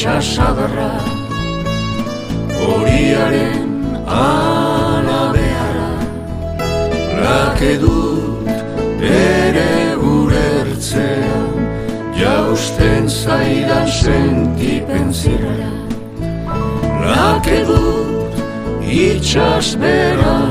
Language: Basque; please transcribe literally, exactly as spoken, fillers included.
itxasadarra, horiaren anabeara, lake dut bere urertzean, jausten zaidan sentipen zirara, lake dut itxas bera,